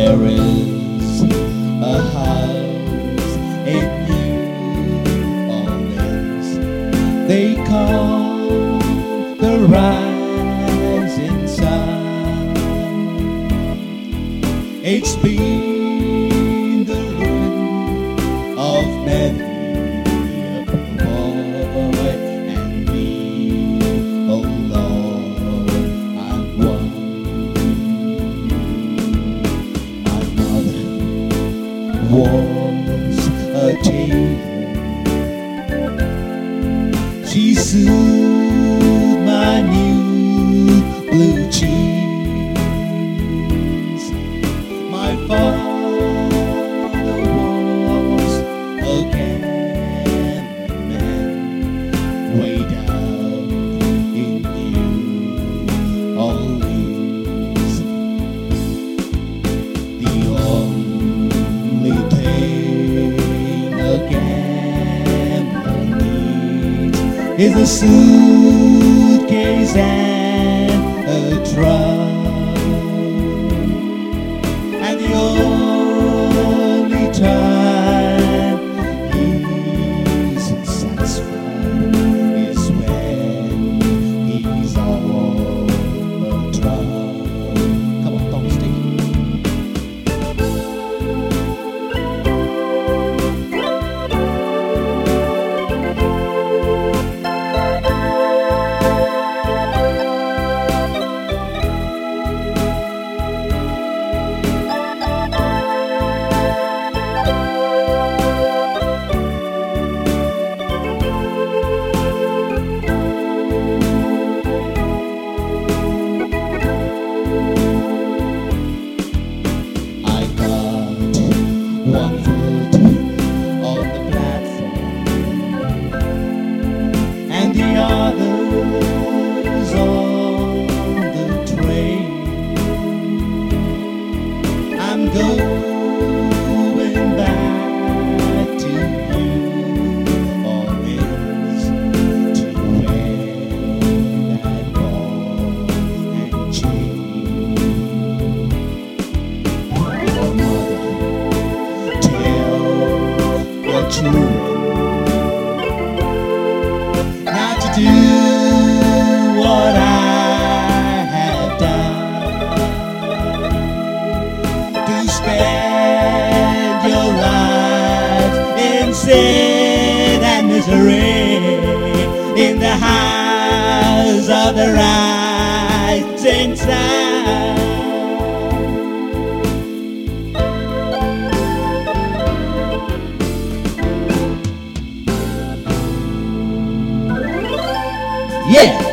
There is a house in New Orleans they call the Rising Sun. It's been the ruin of many a boy and me. Oh Lord, I'm one. My mother was a tailor. She sewed my new blue jeans. My father was a gambling man way down in New Orleans. The only thing a gambler needs is a suitcase and a drum. And the only time he's satisfied is when he's on the drum. Come on, don't stick. One foot on the platform and the other's on the train. I'm going back to New Orleans to wear that ball and chain. Your mother, tell your children not to do what I have done, to spend your life in sin and misery in the house of the rising sun. Yeah.